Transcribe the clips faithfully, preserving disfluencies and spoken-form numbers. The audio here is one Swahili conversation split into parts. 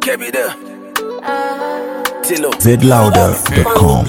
Z Louder dot com.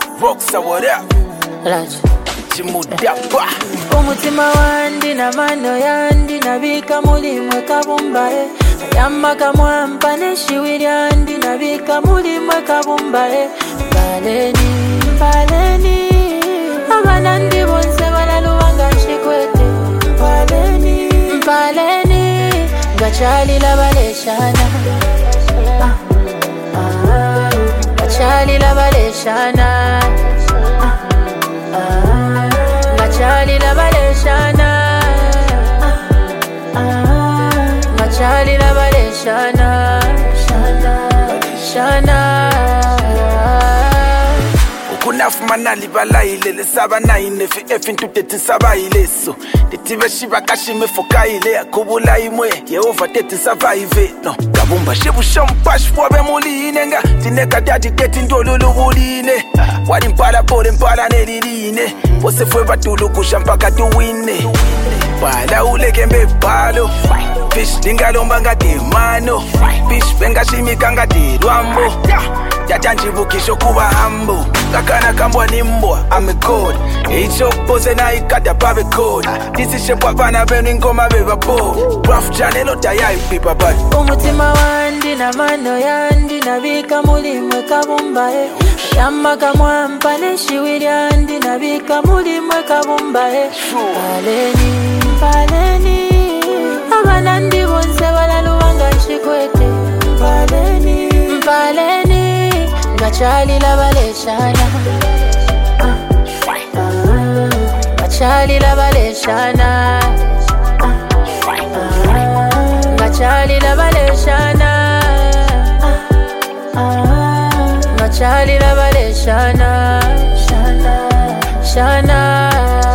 Umutima wandi na mano yandi nabika mulimwe kabumbae Yamma kamwampa neshiwiri yandi nabika mulimwe kabumbae Mbaleni, mbaleni Abanandi bonse balaluwanga shikwete Mbaleni, mbaleni Gachali la baleshana ah, ah, Gachali la baleshana ah, ah, Gachali la baleshana Gachali la baleshana Shana Shana Ukunafu manali balaile le saba naine fi efin tuteti saba ileso Tetibe shiba kashime fokaile akubula imwe Yehova teti survive no Kabumba shebu shampash fobe muline nga Tineka dati teti ndolulu buline Wadi mpala pole mpala neliline Pose fwe batulu kushampaka tuwine Pala uleke mbe palo Fish lingalomba nga di mano Fish benga shimika nga di rwambo Yatanjibukisho kuba hambo Kakana kambwa nimbwa, I'm a god Icho pose na ikata pabe code Disi shepwa vana benu ngoma beba bo Rough chanelo tayai pipa bad Umutima wandi na mano yandi nabika mulimwe kabumbae Yamma kamwampa neshiwiri yandi nabika mulimwe kabumbae Mbaleni, mbaleni Abanandi bonse balaluwanga shikwete Mbaleni, mbaleni Gachali la baleshana ah, ah, Gachali la baleshana ah, ah, Gachali la baleshana ah, ah, Gachali la baleshana Shana Shana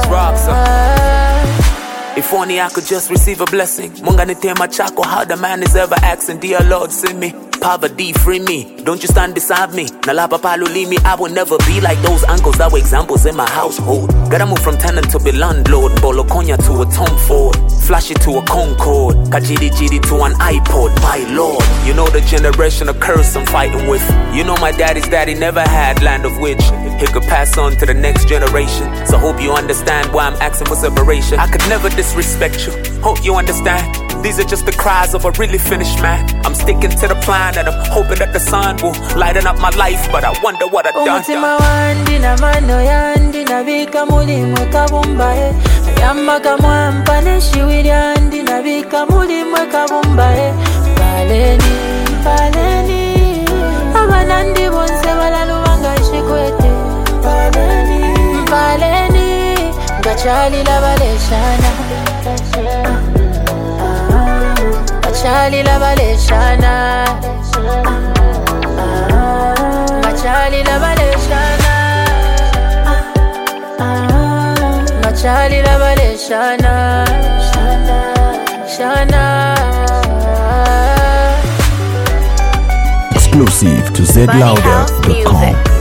If only I could just receive a blessing. Munga nitema chako, how the man is ever asking, dear Lord, send me. Poverty, free me. Don't you stand beside me. Nalapa paluli me. I will never be like those uncles that were examples in my household. Gotta move from tenant to be landlord. Bolo Konya to a Tom Ford. Flash it to a Concorde. Kajidi Jidi to an iPod. My Lord. You know the generational curse I'm fighting with. You know my daddy's daddy never had land of which he could pass on to the next generation. So hope you understand why I'm asking for separation. I could never disrespect you. Hope you understand. These are just the cries of a really finished man. I'm sticking to the plan and I'm hoping that the sun will lighten up my life. But I wonder what I've done. Umutima wandi na mano yandi nabika mulimwe kabumbae Yamma kamwampa neshiwiri yandi nabika mulimwe kabumbae Mbaleni, mbaleni Abanandi bonse balaluwanga shikwete Mbaleni, mbaleni Gachali la baleshana Gachali la baleshana Gachali la baleshana Gachali la baleshana Shana Shana Exclusive to Z Louder dot com.